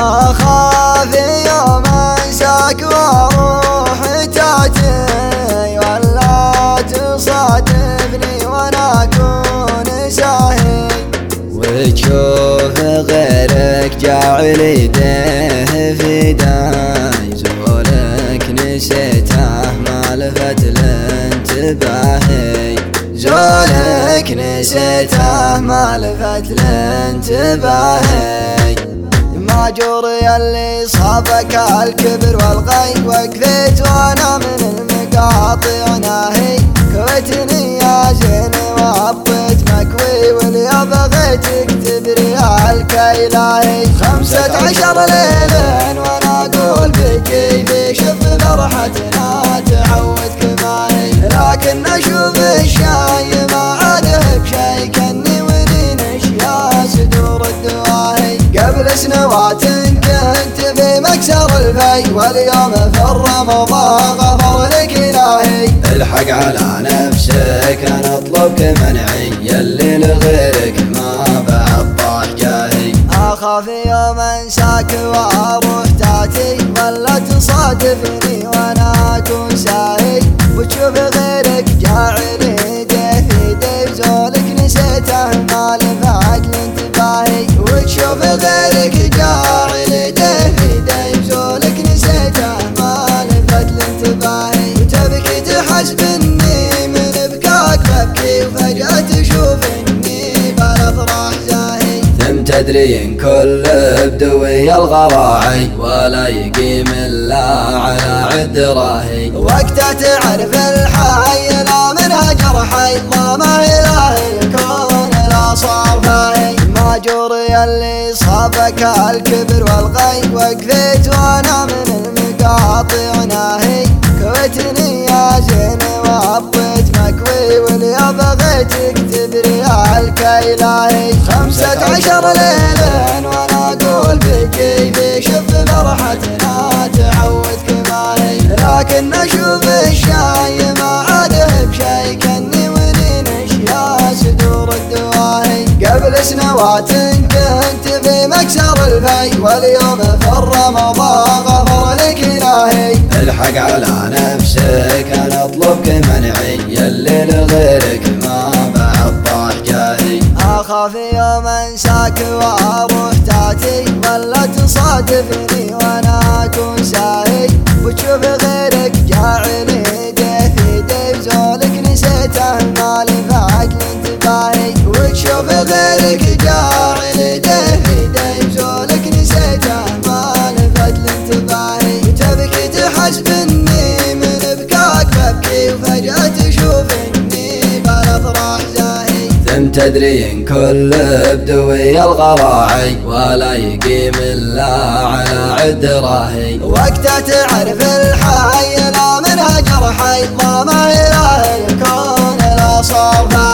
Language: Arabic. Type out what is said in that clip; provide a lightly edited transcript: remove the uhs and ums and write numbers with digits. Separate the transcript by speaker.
Speaker 1: أخاف يوم أنساك وأروح تاتي، ولا تصادفني وأنا أكون ساهي، وتشوف غيرك جاعل يديه في داي، زولك نسيته ما لفت الانتباهي، زولك نسيته ما لفت الانتباهي. ماجور يلي صابك الكبر والغي، وقفت وانا من المقاطع ناهي، كويتني يا زين وابطيت مكوي، واليا بغيتك تدري الكيلاهي، 15 ليلة وانا اقول بكيفي، شوف فرحتنا تعودك معي، لكن اشوف الشاي ما عاده بشي، كني ودينش يا صدور الدواهي، قبل سنوات كنت في مكسر الفي، واليوم في الرمضان غفر لك إلهي،
Speaker 2: الحق على نفسك انا اطلبك منعي، يلي لغيرك ما بعد طاح جاهي،
Speaker 1: أخاف يوم أنساك وأروح تاتي، ولا تصادفني وأنا أكون ساهي، وتشوف غيرك جاعل يديه في يدي، زولك نسيته ما لفت الانتباهي، وتشوف غيرك جاعل يديه في يدي، زولك نسيته ما لفت الانتباهي، وتبكي تحسبني من بكاك ببكي، وفجأة تشوف إني بالأفراح زاهي،
Speaker 2: تدري ان كل بدوي الغراعي، ولا يقيم الا على عد راهي،
Speaker 1: وقتها تعرف الحي لا منها جرحي، ما إله الكون لا صار فاهي، ماجور يلي صابك الكبر والغي، وقفت وانا من المقاطع ناهي، كويتني يا زين وابطيت مكوي، واليا بغيتك تدري الكيلاهي، 15 ليلة وانا اقول بكيفي، شوف فرحتنا تعودك معي، لكن اشوف الشاي ما عاده بشي، كني ودينش يا صدور الدواهي، قبل سنوات كنت في مكسر الفي، واليوم في الرمضان غفر لك إلهي،
Speaker 2: الحق على نفسك انا اطلبك منعي، يلي لغيرك ما بعد طاح جاهي،
Speaker 1: أخاف يوم أنساك وأروح تاتي، ولا تصادفني وأنا أكون ساهي، وتشوف غيرك جاعل يديه في يدي، زولك نسيته ما لفت الانتباهي، وتشوف غيرك جاعل يديه في يدي، زولك نسيته ما لفت الانتباهي، وتبكي تحسبني من بكاك ببكي، وفجأة تشوف إني بالأفراح زاهي،
Speaker 2: تدري ان كل بدوي الغراعي، ولا يقيم الا على عد راهي،
Speaker 1: وقتها تعرف الحي لا منها جرحي، ما إله الكون لا صار